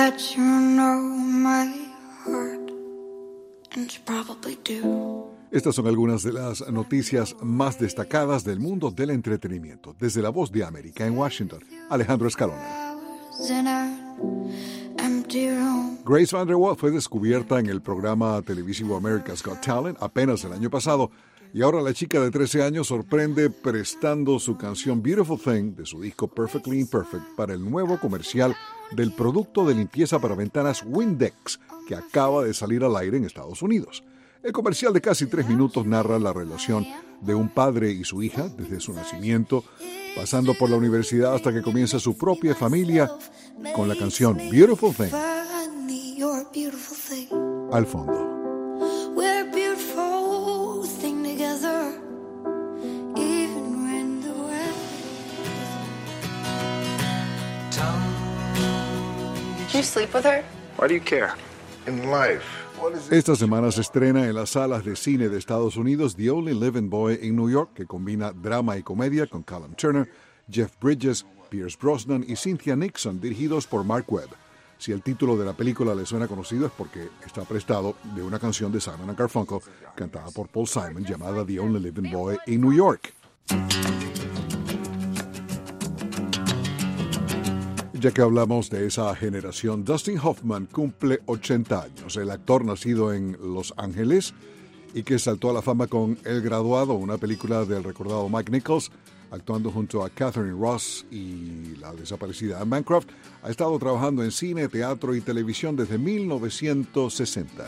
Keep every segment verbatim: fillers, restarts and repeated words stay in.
that you know my heart, and you probably do. Estas son algunas de las noticias más destacadas del mundo del entretenimiento. Desde La Voz de América en Washington, Alejandro Escalona. Grace VanderWaal fue descubierta en el programa televisivo America's Got Talent apenas el año pasado, y ahora la chica de trece años sorprende prestando su canción Beautiful Thing de su disco Perfectly Imperfect para el nuevo comercial del producto de limpieza para ventanas Windex, que acaba de salir al aire en Estados Unidos. El comercial de casi tres minutos narra la relación de un padre y su hija desde su nacimiento, pasando por la universidad hasta que comienza su propia familia, con la canción Beautiful Thing al fondo. Do you sleep with her? Why do you care? In life. Esta semana se estrena en las salas de cine de Estados Unidos The Only Living Boy in New York, que combina drama y comedia con Callum Turner, Jeff Bridges, Pierce Brosnan y Cynthia Nixon, dirigidos por Mark Webb. Si el título de la película le suena conocido es porque está prestado de una canción de Simon and Garfunkel cantada por Paul Simon llamada The Only Living Boy in New York. Ya que hablamos de esa generación, Dustin Hoffman cumple ochenta años. El actor nacido en Los Ángeles y que saltó a la fama con El Graduado, una película del recordado Mike Nichols, actuando junto a Catherine Ross y la desaparecida Anne Bancroft, ha estado trabajando en cine, teatro y televisión desde mil novecientos sesenta.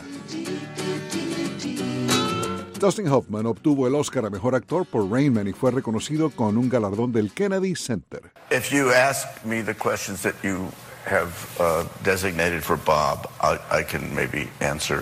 Dustin Hoffman obtuvo el Oscar a Mejor Actor por Rain Man y fue reconocido con un galardón del Kennedy Center. If you ask me the questions that you have uh, designated for Bob, I, I can maybe answer.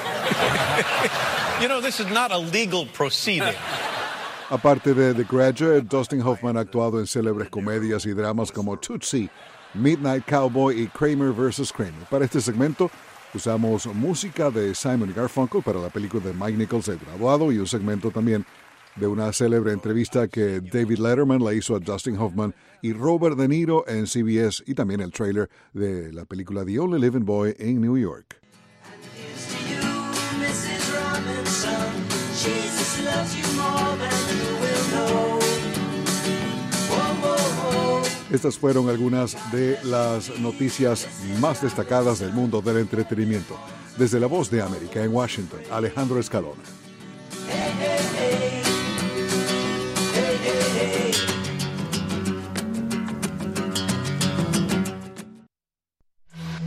You know, this is not a legal proceeding. Aparte de The Graduate, Dustin Hoffman ha actuado en célebres comedias y dramas como Tootsie, Midnight Cowboy y Kramer versus. Kramer. Para este segmento usamos música de Simon y Garfunkel para la película de Mike Nichols, El Graduado, y un segmento también de una célebre entrevista que David Letterman le hizo a Dustin Hoffman y Robert De Niro en C B S, y también el trailer de la película The Only Living Boy in New York. Estas fueron algunas de las noticias más destacadas del mundo del entretenimiento. Desde La Voz de América en Washington, Alejandro Escalona.